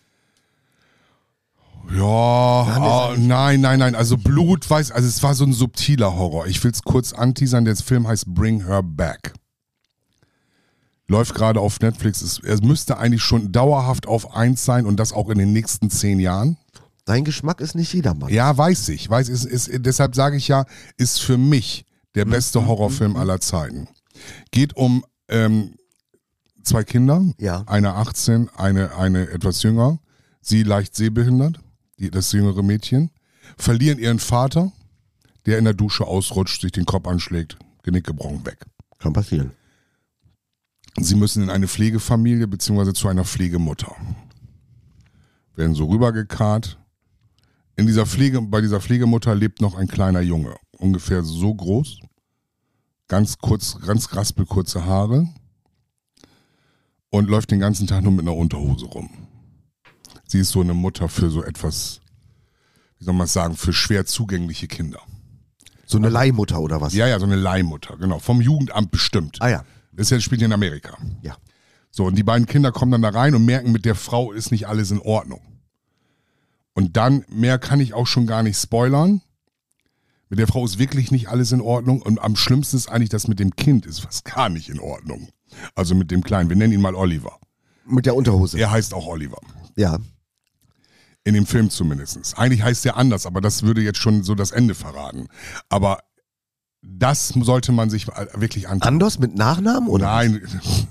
Ja, nein, also Blut, also es war so ein subtiler Horror. Ich will es kurz anteasern, der Film heißt Bring Her Back. Läuft gerade auf Netflix, es müsste eigentlich schon dauerhaft auf 1 sein und das auch in den nächsten 10 Jahren. Dein Geschmack ist nicht jedermann. Ja, weiß ich. Deshalb sage ich ja, ist für mich der beste Horrorfilm aller Zeiten. Geht um 2 Kinder, Ja. eine 18, eine etwas jünger, sie leicht sehbehindert, das jüngere Mädchen, verlieren ihren Vater, der in der Dusche ausrutscht, sich den Kopf anschlägt, Genick gebrochen, weg. Kann passieren. Sie müssen in eine Pflegefamilie bzw. zu einer Pflegemutter. Werden so rübergekarrt. Bei dieser Pflegemutter lebt noch ein kleiner Junge, ungefähr so groß, ganz raspelkurze Haare und läuft den ganzen Tag nur mit einer Unterhose rum. Sie ist so eine Mutter für so etwas, wie soll man es sagen, für schwer zugängliche Kinder. So eine Leihmutter oder was? Ja, so eine Leihmutter, genau, vom Jugendamt bestimmt. Ah ja. Das spielt in Amerika. Ja. So, und die beiden Kinder kommen dann da rein und merken, mit der Frau ist nicht alles in Ordnung. Und dann, mehr kann ich auch schon gar nicht spoilern. Mit der Frau ist wirklich nicht alles in Ordnung. Und am schlimmsten ist eigentlich, dass mit dem Kind ist was gar nicht in Ordnung. Also mit dem Kleinen. Wir nennen ihn mal Oliver. Mit der Unterhose. Er heißt auch Oliver. Ja. In dem Film zumindest. Eigentlich heißt er anders, aber das würde jetzt schon so das Ende verraten. Aber das sollte man sich wirklich antun. Anders mit Nachnamen oder? Nein.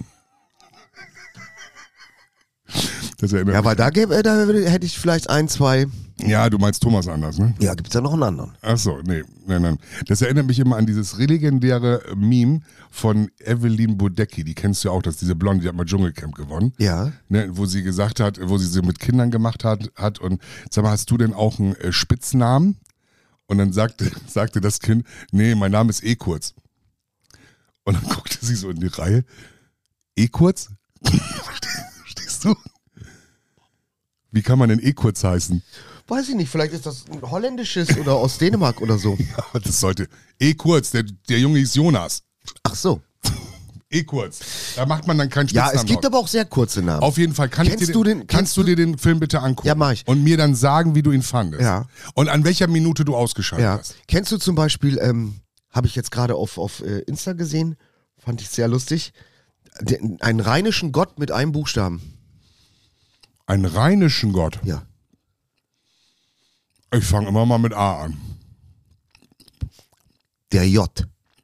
Das erinnert Ja, mich. weil da hätte ich vielleicht 1, 2. Ja, du meinst Thomas Anders, ne? Ja, gibt's da noch einen anderen? Achso, nee, nein. Das erinnert mich immer an dieses legendäre Meme von Evelyn Bodecki. Die kennst du ja auch, das ist diese Blonde, die hat mal Dschungelcamp gewonnen. Ja. Ne, wo sie gesagt hat, wo sie so mit Kindern gemacht hat und sag mal, hast du denn auch einen Spitznamen? Und dann sagte das Kind, nee, mein Name ist kurz. Und dann guckte sie so in die Reihe, kurz? Verstehst du? Wie kann man denn kurz heißen? Weiß ich nicht, vielleicht ist das ein holländisches oder aus Dänemark oder so. Aber das sollte, kurz, der Junge hieß Jonas. Ach so. Kurz. Da macht man dann keinen Ja, Spitznamen. es gibt aber auch sehr kurze Namen. Auf jeden Fall. Kannst du dir den Film bitte angucken? Ja, mach ich. Und mir dann sagen, wie du ihn fandest. Ja. Und an welcher Minute du ausgeschaltet Ja. hast. Kennst du zum Beispiel, habe ich jetzt gerade auf Insta gesehen, fand ich sehr lustig, einen rheinischen Gott mit einem Buchstaben. Einen rheinischen Gott? Ja. Ich fange immer mal mit A an. Der J.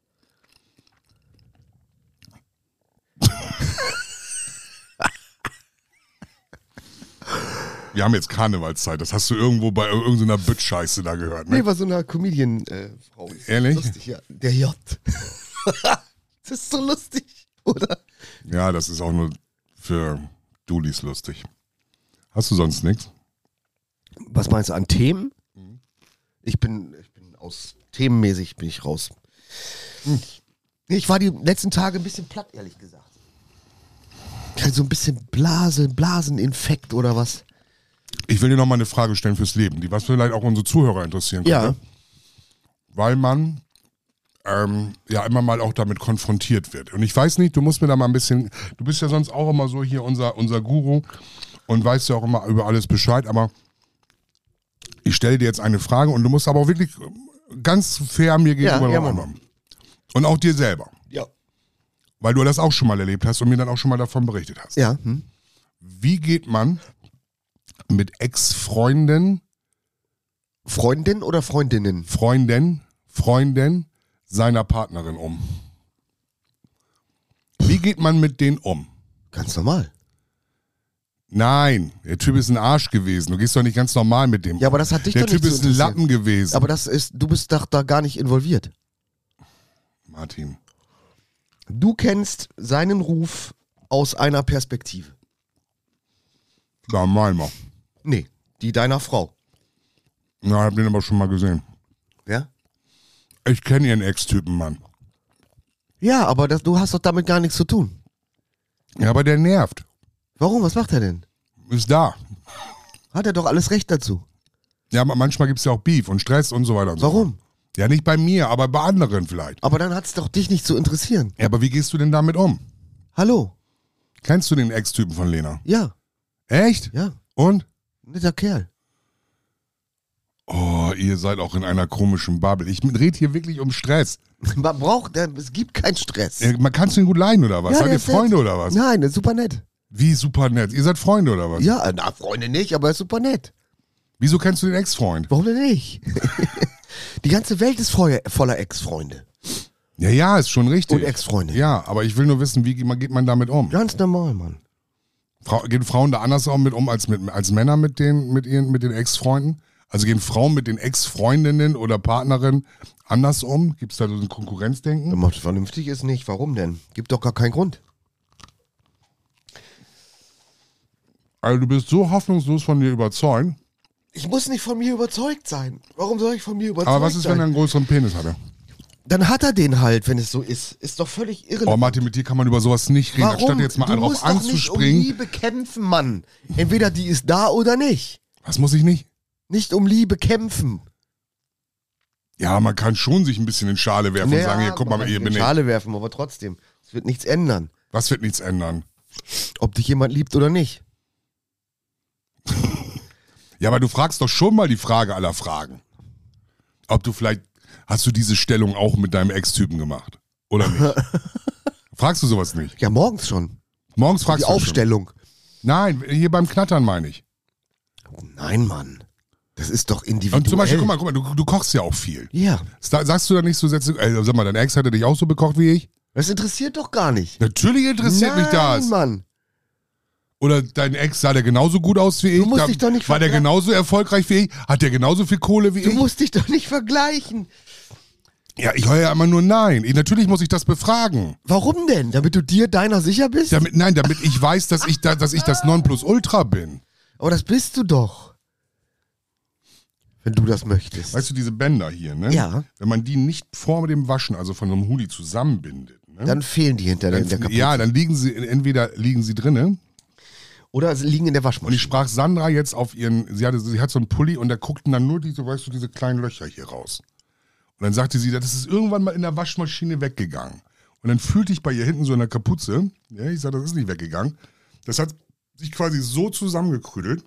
Wir haben jetzt Karnevalszeit. Das hast du irgendwo bei irgendeiner Bütscheiße da gehört, ne? Nee, war so eine Comedian-Frau. Ehrlich? Lustig, ja. Der J. Das ist so lustig, oder? Ja, das ist auch nur für Dulis lustig. Hast du sonst nichts? Was meinst du an Themen? Ich bin themenmäßig bin ich raus. Ich war die letzten Tage ein bisschen platt, ehrlich gesagt. So ein bisschen Blaseninfekt oder was? Ich will dir noch mal eine Frage stellen fürs Leben, die was vielleicht auch unsere Zuhörer interessieren könnte. Ja. Weil man ja immer mal auch damit konfrontiert wird. Und ich weiß nicht, du musst mir da mal ein bisschen, du bist ja sonst auch immer so hier unser Guru und weißt ja auch immer über alles Bescheid, aber ich stelle dir jetzt eine Frage und du musst aber auch wirklich ganz fair mir gegenüber antworten. Und auch dir selber. Ja. Weil du das auch schon mal erlebt hast und mir dann auch schon mal davon berichtet hast. Ja. Wie geht man mit Ex-Freunden, Freundin oder Freundinnen? Freundin seiner Partnerin um? Wie geht man mit denen um? Ganz normal. Nein, der Typ ist ein Arsch gewesen. Du gehst doch nicht ganz normal mit dem. Ja, aber das hat dich Der doch nicht Typ zu ist ein interessieren. Lappen gewesen. Aber du bist doch da gar nicht involviert. Martin. Du kennst seinen Ruf aus einer Perspektive. Ja, mal. Nee, die deiner Frau. Na, hab den aber schon mal gesehen. Ja? Ich kenne ihren Ex-Typen, Mann. Ja, aber du hast doch damit gar nichts zu tun. Ja, aber der nervt. Warum? Was macht er denn? Ist da. Hat er doch alles Recht dazu. Ja, aber manchmal gibt es ja auch Beef und Stress und so weiter und so Warum? fort. Ja, nicht bei mir, aber bei anderen vielleicht. Aber dann hat es doch dich nicht zu interessieren. Ja, aber wie gehst du denn damit um? Hallo? Kennst du den Ex-Typen von Lena? Ja, Echt? ja. Und? Netter Kerl. Oh, ihr seid auch in einer komischen Bubble. Ich rede hier wirklich um Stress. Es gibt keinen Stress. Man kannst du ihn gut leiden oder was? Ja, Seid der ihr ist Freunde nett. oder was? Nein, das ist super nett. Wie super nett. Ihr seid Freunde oder was? Ja, na, Freunde nicht, aber er ist super nett. Wieso kennst du den Ex-Freund? Warum denn nicht? Die ganze Welt ist voller Ex-Freunde. Ja, ist schon richtig. Und Ex-Freunde. Ja, aber ich will nur wissen, wie geht man damit um? Ganz normal, Mann. Gehen Frauen da anders auch mit um als Männer mit den Ex-Freunden? Also gehen Frauen mit den Ex-Freundinnen oder Partnerinnen anders um? Gibt es da so ein Konkurrenzdenken? Wenn man vernünftig ist, nicht. Warum denn? Gibt doch gar keinen Grund. Also du bist so hoffnungslos von dir überzeugt. Ich muss nicht von mir überzeugt sein. Warum soll ich von mir überzeugt sein? Aber was ist, wenn er einen größeren Penis hatte? Dann hat er den halt, wenn es so ist. Ist doch völlig irre. Oh Martin, mit dir kann man über sowas nicht reden. Warum? Anstatt jetzt mal Du drauf musst doch nicht um anzuspringen. Liebe kämpfen, Mann. Entweder die ist da oder nicht. Was muss ich nicht? Nicht um Liebe kämpfen. Ja, man kann schon sich ein bisschen in Schale werfen und sagen, hier, guck mal, hier in bin ich. Schale werfen, aber trotzdem. Es wird nichts ändern. Was wird nichts ändern? Ob dich jemand liebt oder nicht. Ja, aber du fragst doch schon mal die Frage aller Fragen. Ob du vielleicht, hast du diese Stellung auch mit deinem Ex-Typen gemacht? Oder nicht? Fragst du sowas nicht? Ja, morgens schon. Morgens fragst Die du Aufstellung. Schon. Nein, hier beim Knattern meine ich. Nein, Mann. Das ist doch individuell. Und zum Beispiel, guck mal, du kochst ja auch viel. Ja. Sagst du da nicht so Sätze, sag mal, dein Ex hatte dich auch so bekocht wie ich? Das interessiert doch gar nicht. Natürlich interessiert mich das. Nein, Mann. Oder dein Ex, sah der genauso gut aus wie ich? Du musst dich doch nicht War der vergleichen. genauso erfolgreich wie ich? Hat der genauso viel Kohle wie Du ich? musst dich doch nicht vergleichen. Ja, ich höre ja immer nur nein. Natürlich muss ich das befragen. Warum denn? Damit du dir deiner sicher bist? Damit ich weiß, dass ich das Nonplusultra bin. Aber das bist du doch. Wenn du das möchtest. Weißt du, diese Bänder hier, ne? Ja. Wenn man die nicht vor dem Waschen, also von so einem Hoodie zusammenbindet, ne? Dann fehlen die hinter in der Kapuze. Ja, dann entweder liegen sie drinnen. Oder sie liegen in der Und ich Waschmaschine. sprach Sandra jetzt auf sie hat so einen Pulli und da guckten dann nur diese kleinen Löcher hier raus. Und dann sagte sie, das ist irgendwann mal in der Waschmaschine weggegangen. Und dann fühlte ich bei ihr hinten so in der Kapuze, ja, ich sage, das ist nicht weggegangen. Das hat sich quasi so zusammengekrüdelt.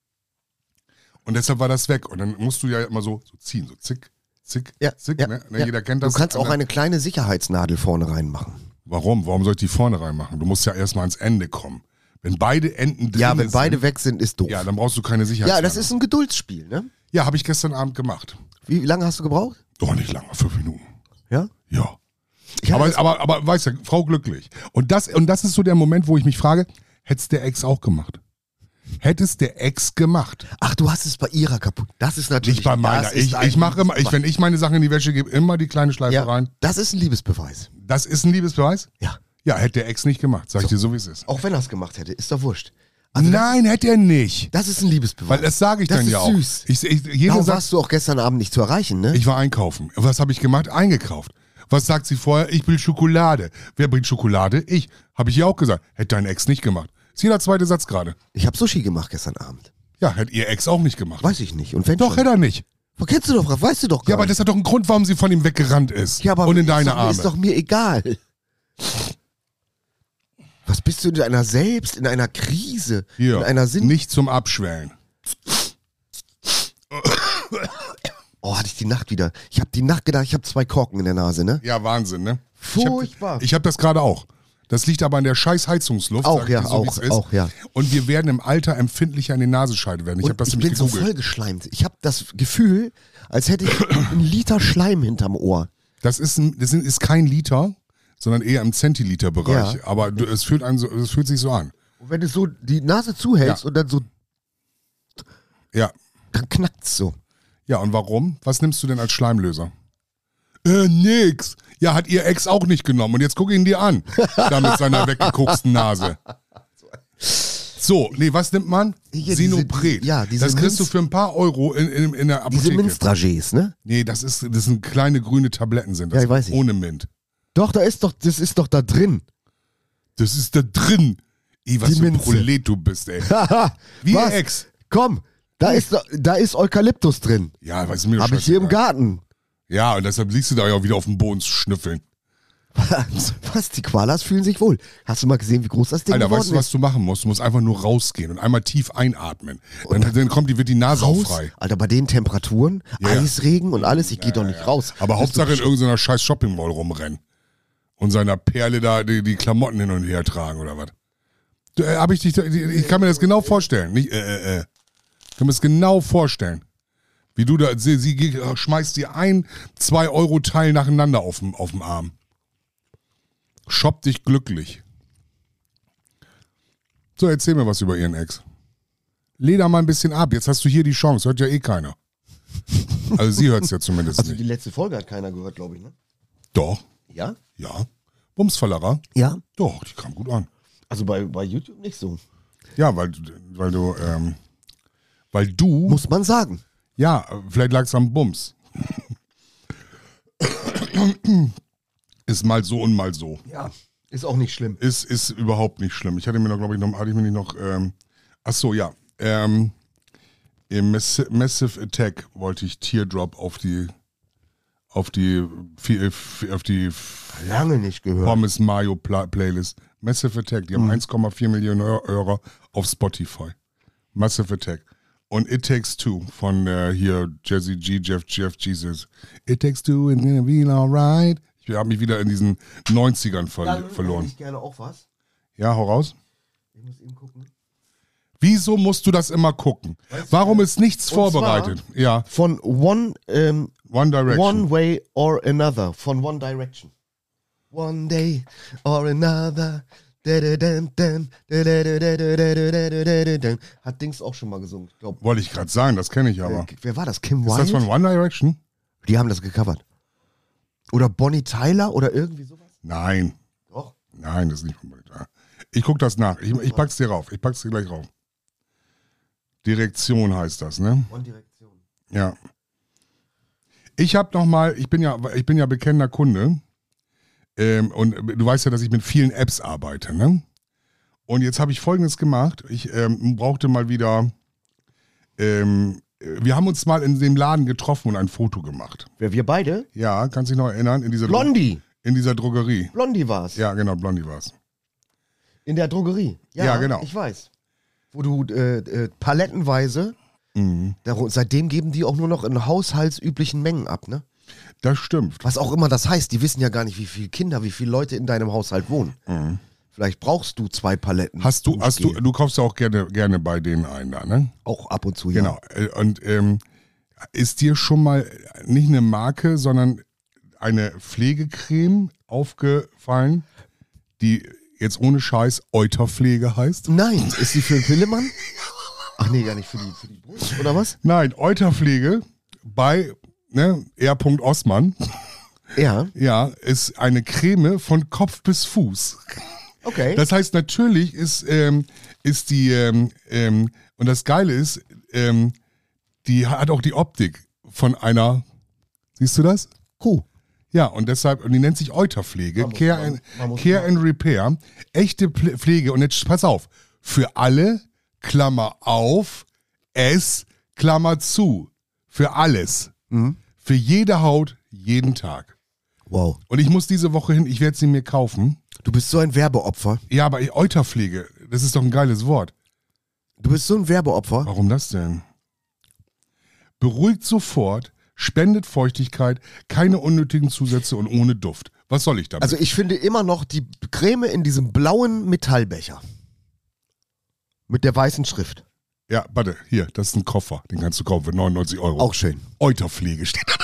Und deshalb war das weg. Und dann musst du ja immer so ziehen, so zick, zick, zick. Ne? ja. Jeder kennt das. Du kannst auch eine kleine Sicherheitsnadel vorne reinmachen. Warum? Warum soll ich die vorne reinmachen? Du musst ja erstmal ans Ende kommen. Wenn beide Enden drin Ja, wenn sind, beide weg sind, ist doof. ja, dann brauchst du keine Sicherheit. Ja, das ist ein Geduldsspiel, ne? Ja, habe ich gestern Abend gemacht. Wie lange hast du gebraucht? Doch nicht lange, 5 Minuten. Ja? Ja. Ich hatte das- Aber weißt du, Frau glücklich. Und das ist so der Moment, wo ich mich frage, hätte es der Ex auch gemacht? Hätte es der Ex gemacht? Ach, du hast es bei ihrer kaputt. Das ist natürlich. Nicht bei meiner. das ist Ich mache immer, Liebesbeweis. wenn ich meine Sachen in die Wäsche gebe, immer die kleine Schleife Ja, rein. das ist ein Liebesbeweis. Das ist ein Liebesbeweis? Ja. Ja, hätte der Ex nicht gemacht, sag ich dir so, wie es ist. Auch wenn er es gemacht hätte, ist doch wurscht. Also Nein, hätte er nicht. Das ist ein Liebesbeweis. Weil das sage ich das dann ist ja auch. süß. Jeder Darum sagt, warst du auch gestern Abend nicht zu erreichen, ne? ich war einkaufen. Was habe ich gemacht? Eingekauft. Was sagt sie vorher? Ich will Schokolade. Wer bringt Schokolade? Ich. Habe ich ihr auch gesagt. Hätte dein Ex nicht gemacht. Ist jeder zweite Satz gerade. Ich habe Sushi gemacht gestern Abend. Ja, hätte ihr Ex auch nicht gemacht. Weiß ich nicht. Und wenn Doch, schon? hätte er nicht. Kennst du doch, weißt du doch gar Ja, aber nicht. das hat doch einen Grund, warum sie von ihm weggerannt ist. Ja, aber und in ist deine doch, Arme. Ist doch mir egal. Was bist du in einer Krise, Hier, in einer nicht zum Abschwellen. Oh, hatte ich die Nacht wieder. Ich habe die Nacht gedacht, ich habe 2 Korken in der Nase, ne? Ja, Wahnsinn, ne? Furchtbar. Ich hab das gerade auch. Das liegt aber an der scheiß Heizungsluft. Auch, sag ich ja, dir so, wie's ist. auch, ja. Und wir werden im Alter empfindlicher an den Nasenscheide werden. Ich habe Und das ich nämlich bin so gegoogelt. vollgeschleimt. Ich habe das Gefühl, als hätte ich einen Liter Schleim hinterm Ohr. Das ist kein Liter, sondern eher im Zentiliterbereich. Ja. Aber es fühlt sich so an. Und wenn du so die Nase zuhältst und dann so, Ja. dann knackt's so. Ja, und warum? Was nimmst du denn als Schleimlöser? Nix. Ja, hat ihr Ex auch nicht genommen. Und jetzt guck ihn dir an. Da mit seiner weggekoksten Nase. So, nee, was nimmt man? Hier, Sinopret. diese das kriegst du für ein paar Euro in der Apotheke. Diese Minzdragés, ne? Nee, das sind kleine grüne Tabletten sind das. Ja, ich weiß nicht. Ohne Mint. Doch, das ist doch da drin. Das ist da drin. Ey, was Die für ein Minze. Prolet du bist, ey. Wie Was? ihr Ex. Komm, da ist Eukalyptus drin. Ja, was ist mir doch Habe ich hier im scheißegal. Garten. Ja, und deshalb liegst du da ja auch wieder auf dem Boden zu schnüffeln. Was? Die Koalas fühlen sich wohl. Hast du mal gesehen, wie groß das Ding Alter, geworden weißt du, was ist? du machen musst? Du musst einfach nur rausgehen und einmal tief einatmen. Dann wird die Nase auch frei. Alter, bei den Temperaturen, Ja. Eisregen und alles, ich gehe doch nicht raus. Aber Bist du Hauptsache in irgendeiner scheiß Shopping Mall rumrennen. Und seiner Perle da die Klamotten hin und her tragen oder was. Ich kann mir das genau vorstellen. Nicht, Ich kann mir das genau vorstellen. Wie du da, sie schmeißt dir 2 Euro Teil nacheinander auf dem Arm. Shop dich glücklich. So, erzähl mir was über ihren Ex. Leder mal ein bisschen ab. Jetzt hast du hier die Chance. Hört ja eh keiner. Also sie hört es ja zumindest Also die nicht. letzte Folge hat keiner gehört, glaube ich, ne? Doch, Ja? ja. Bumsfallerer? Ja. Doch, die kam gut an. Also bei YouTube nicht so. Ja, weil du, Muss man sagen. ja, vielleicht lag es am Bums. Ist mal so und mal so. Ja. Ist auch nicht schlimm. Ist überhaupt nicht schlimm. Ich hatte mir noch, glaube ich, ach so, ja. Im Massive Attack wollte ich Teardrop auf die Lange nicht gehört. Pommes Mayo Playlist. Massive Attack, die haben 1,4 Millionen Hörer auf Spotify. Massive Attack. Und It Takes Two von hier Jazzy G, Jeff Jesus. It Takes Two and gonna be alright. Ich habe mich wieder in diesen 90ern verloren. Ich gerne auch was. Ja, hau raus. Ich muss eben gucken. Wieso musst du das immer gucken? Warum ist nichts vorbereitet? Ja, Von One Direction. One Way or Another. Von One Direction. One Day or Another. Hat Dings auch schon mal gesungen. Ich glaub, Wollte ich gerade sagen, das kenne ich aber. wer war das? Kim Ist das Wilde? von One Direction? Die haben das gecovert. Oder Bonnie Tyler oder irgendwie sowas? Nein. Doch. Nein, das ist nicht von Bonnie Tyler. Ich guck das nach. Ich pack's dir rauf. Ich pack's dir gleich rauf. Direktion heißt das, ne? One Direction. Ja. Ich bin ja bekennender Kunde. Und du weißt ja, dass ich mit vielen Apps arbeite, ne? Und jetzt habe ich Folgendes gemacht. Ich brauchte mal wieder, wir haben uns mal in dem Laden getroffen und ein Foto gemacht. Wer, wir beide? Ja, kannst dich noch erinnern? In dieser Blondie. In dieser Drogerie. Blondie war's. Ja, genau, Blondie war's. In der Drogerie. Ja, genau. Ich weiß. Wo du palettenweise, seitdem geben die auch nur noch in haushaltsüblichen Mengen ab, ne? Das stimmt. Was auch immer das heißt, die wissen ja gar nicht, wie viele Kinder, wie viele Leute in deinem Haushalt wohnen. Vielleicht brauchst du 2 Paletten. Du kaufst ja auch gerne bei denen ein da, ne? Auch ab und zu, ja. Genau. Und ist dir schon mal nicht eine Marke, sondern eine Pflegecreme aufgefallen, die jetzt ohne Scheiß Euterpflege heißt? Nein, ist die für den Pillemann? Ach nee, gar nicht für die Brust, oder was? Nein, Euterpflege bei R. Osman, Ja. ja, ist eine Creme von Kopf bis Fuß. Okay. Das heißt, natürlich ist die, und das Geile ist, die hat auch die Optik von einer, siehst du das? Kuh. Ja, und deshalb, und die nennt sich Euterpflege, Man muss Care and Repair, echte Pflege, und jetzt pass auf, für alle, Klammer auf, es, Klammer zu, für alles, für jede Haut, jeden Tag. Wow. Und ich muss diese Woche hin, ich werde sie mir kaufen. Du bist so ein Werbeopfer. Ja, aber Euterpflege, das ist doch ein geiles Wort. Du bist so ein Werbeopfer. Warum das denn? Beruhigt sofort, spendet Feuchtigkeit, keine unnötigen Zusätze und ohne Duft. Was soll ich damit? Also ich finde immer noch die Creme in diesem blauen Metallbecher. Mit der weißen Schrift. Ja, warte, hier, das ist ein Koffer, den kannst du kaufen für 99 €. Auch schön. Euterpflege steht da.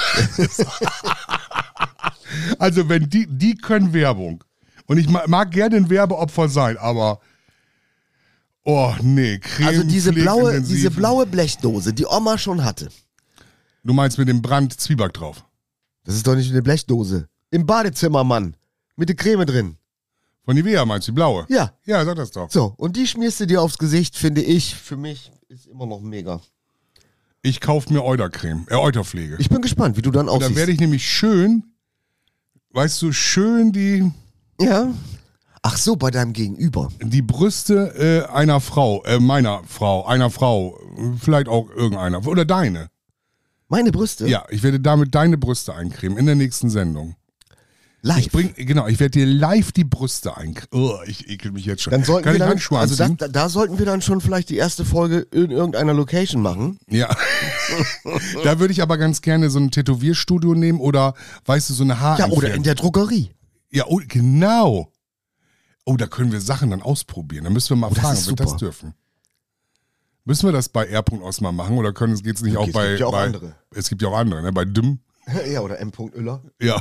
Also wenn die können Werbung. Und ich mag gerne ein Werbeopfer sein, aber Oh, nee, Creme. Also diese pflegeintensiv. blaue Blechdose, die Oma schon hatte. Du meinst mit dem Brand Zwieback drauf? Das ist doch nicht eine Blechdose. Im Badezimmer, Mann. Mit der Creme drin. Von Nivea meinst du, die blaue? Ja. Ja, sag das doch. So, und die schmierst du dir aufs Gesicht, finde ich, für mich ist immer noch mega. Ich kaufe mir Eutercreme, Euterpflege. Ich bin gespannt, wie du dann Und aussiehst. dann werde ich nämlich schön, weißt du, schön die Ja. Ach so, bei deinem Gegenüber. Brüste einer Frau, einer Frau, vielleicht auch irgendeiner, oder deine. Meine Brüste? Ja, ich werde damit deine Brüste eincremen in der nächsten Sendung. Live. Ich werde dir live die Brüste eincremen. Oh, ich ekel mich jetzt schon. Dann sollten Kann wir ich dann, Handschuhe also anziehen? da sollten wir dann schon vielleicht die erste Folge in irgendeiner Location machen. Ja. Da würde ich aber ganz gerne so ein Tätowierstudio nehmen oder, weißt du, so eine Haar. Ja, oder in der Drogerie. Ja, oh, genau. Oh, da können wir Sachen dann ausprobieren. Da müssen wir mal das fragen, ist ob wir das super. dürfen. Müssen wir das bei R.Os mal machen oder geht es nicht auch es bei. gibt ja auch bei andere. Es gibt ja auch andere, ne? Bei Dim. Ja, oder M. Öller. Ja.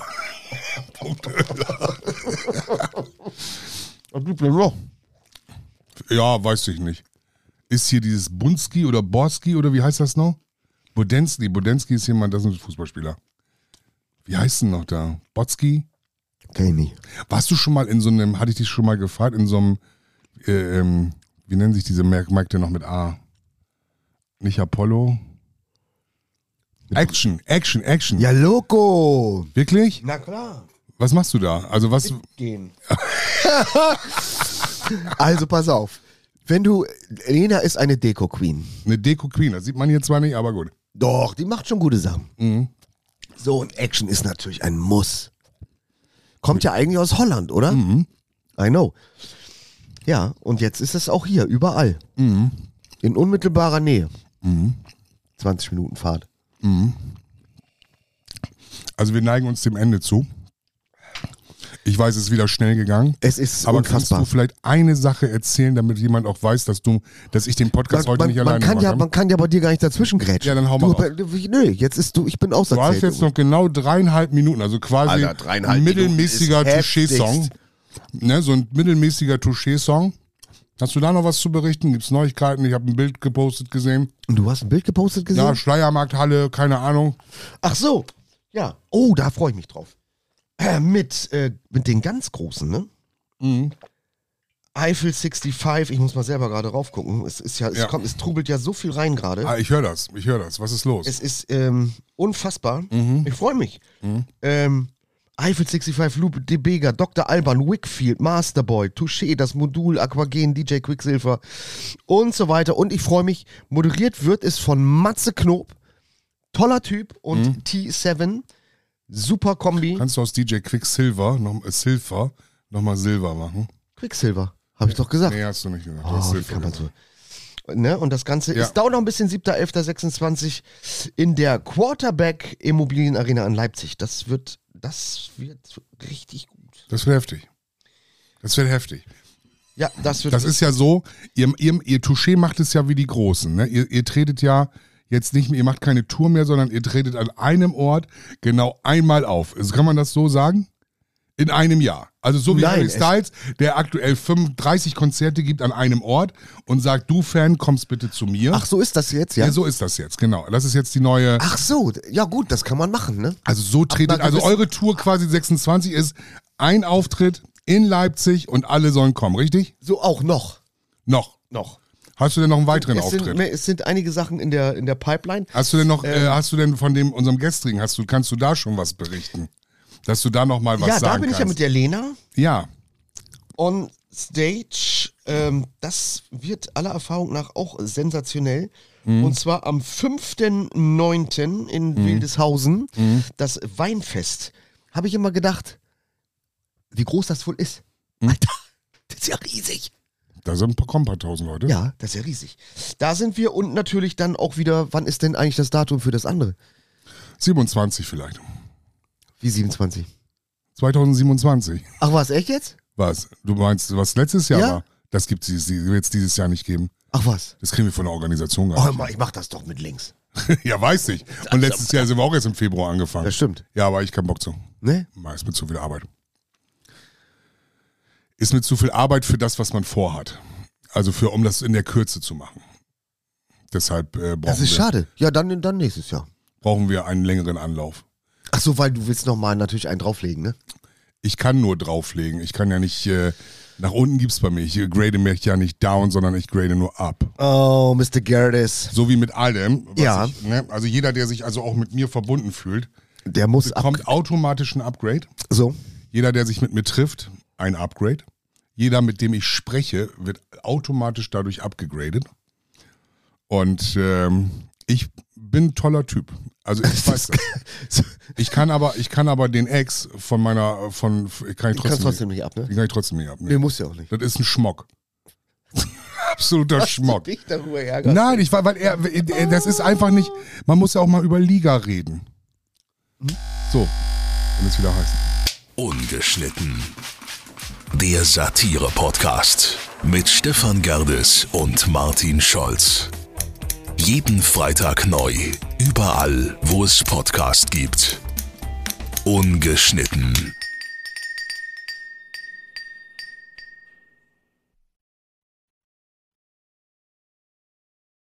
Was gibt's denn noch? Ja, weiß ich nicht. Ist hier dieses Bunski oder Borski oder wie heißt das noch? Bodensky. Bodensky ist jemand, das ist ein Fußballspieler. Wie heißt denn noch da? Botski? Kenn ich nicht. Warst du schon mal in so einem, hatte ich dich schon mal gefragt, in so einem, wie nennen sich diese Märkte noch mit A? Nicht Apollo? Action. Ja, Loco. Wirklich? Na klar. Was machst du da? Also was? Gehen. Also pass auf. Lena ist eine Deko-Queen. Eine Deko-Queen, das sieht man hier zwar nicht, aber gut. Doch, die macht schon gute Sachen. Mhm. So, und Action ist natürlich ein Muss. Kommt ja eigentlich aus Holland, oder? Mhm. I know. Ja, und jetzt ist es auch hier, überall. Mhm. In unmittelbarer Nähe. Mhm. 20 Minuten Fahrt. Also wir neigen uns dem Ende zu. Ich weiß, es ist wieder schnell gegangen. Es ist Aber unfassbar. kannst du vielleicht eine Sache erzählen, damit jemand auch weiß, dass ich den Podcast heute nicht alleine mache? Man kann ja bei dir gar nicht dazwischen grätschen. Ja, dann hau mal raus. Nö, jetzt ist ich bin Du hast auserzählt. jetzt noch genau 3,5 Minuten, also quasi Alter, 3,5 ein Minuten mittelmäßiger ist Touché-Song. heftigst. Ne, so ein mittelmäßiger Touché-Song. Hast du da noch was zu berichten? Gibt's Neuigkeiten? Ich habe ein Bild gepostet gesehen. Und du hast ein Bild gepostet gesehen? Ja, Schleiermarkthalle, keine Ahnung. Ach so. Ja. Oh, da freue ich mich drauf. Mit den ganz Großen, ne? Mhm. Eiffel 65, ich muss mal selber gerade raufgucken. Es trubelt ja so viel rein gerade. Ah, ich höre das. Was ist los? Es ist unfassbar. Mhm. Ich freue mich. Eiffel 65, Lupe de Bega, Dr. Alban, Wickfield, Masterboy, Touché, das Modul, Aquagen, DJ Quicksilver und so weiter. Und ich freue mich, moderiert wird es von Matze Knob. Toller Typ und T7. Super Kombi. Kannst du aus DJ Quicksilver nochmal Silver machen? Quicksilver, habe ich doch gesagt. Nee, hast du nicht gesagt. Du Oh, hast wie Silver kann man gesagt. so. Ne? Und das Ganze Ja. ist dauert noch ein bisschen, 7.11.26 in der Quarterback Immobilienarena in Leipzig. Das wird richtig gut. Das wird heftig. Ja, das wird Das ist ja so, ihr Touché macht es ja wie die Großen. Ne? Ihr tretet ja jetzt nicht mehr, ihr macht keine Tour mehr, sondern ihr tretet an einem Ort genau einmal auf. Also kann man das so sagen? In einem Jahr. Also so wie Nein, Harry Styles, der aktuell 35 Konzerte gibt an einem Ort und sagt, du Fan, kommst bitte zu mir. Ach, so ist das jetzt, ja? Ja, so ist das jetzt, genau. Das ist jetzt die neue. Ach so, ja gut, das kann man machen, ne? Also so tretet, einer also gewissen- eure Tour quasi 26 ist ein Auftritt in Leipzig und alle sollen kommen, richtig? So auch noch. Noch. Hast du denn noch einen weiteren Auftritt? Es sind einige Sachen in der Pipeline. Hast du denn noch, hast du denn von unserem gestrigen, kannst du da schon was berichten? Dass du da noch mal was Ja, sagen da bin ich ja kannst? mit der Lena Ja, on stage. Das wird aller Erfahrung nach auch sensationell. Und zwar am 5.9. in Wildeshausen, das Weinfest. Habe ich immer gedacht, wie groß das wohl ist. Alter, das ist ja riesig. da sind ein paar tausend Leute. Ja, das ist ja riesig. Da sind wir und natürlich dann auch wieder, wann ist denn eigentlich das Datum für das andere? 27 vielleicht. Wie 27? 2027. Ach was, echt jetzt? Was? Du meinst, was letztes Jahr Ja. war? Das wird es dieses Jahr nicht geben. Ach was? Das kriegen wir von der Organisation Oh, gar nicht. Mann, ich mach das doch mit links. Ja, weiß ich. Und letztes Jahr sind wir auch erst im Februar angefangen. Das stimmt. Ja, aber ich keinen Bock zu. Ne? Ist mir zu viel Arbeit. Ist mir zu viel Arbeit für das, was man vorhat. Also um das in der Kürze zu machen. Deshalb Das ist schade. Ja, dann nächstes Jahr. brauchen wir einen längeren Anlauf. Ach so, weil du willst nochmal natürlich einen drauflegen, ne? Ich kann nur drauflegen. Ich kann ja nicht, nach unten gibt's bei mir. Ich grade mich ja nicht down, sondern ich grade nur up. Oh, Mr. Gerdes. So wie mit allem. Ja. Also jeder, der sich also auch mit mir verbunden fühlt, Der muss bekommt automatisch ein Upgrade. So. Jeder, der sich mit mir trifft, ein Upgrade. Jeder, mit dem ich spreche, wird automatisch dadurch abgegradet. Und ich bin ein toller Typ. Also ich weiß das. Ich kann aber den Ex von meiner, kann ich trotzdem nicht ab, ne? Den kann ich trotzdem nicht abnehmen. Nee, muss ja auch nicht. Das ist ein Schmock. Absoluter Schmock. Dich darüber ärgerst. Nein, weil er, das ist einfach nicht, man muss ja auch mal über Liga reden. So, wenn es wieder heißt. Ungeschnitten. Der Satire-Podcast mit Stefan Gerdes und Martin Scholz. Jeden Freitag neu, überall, wo es Podcast gibt. Ungeschnitten.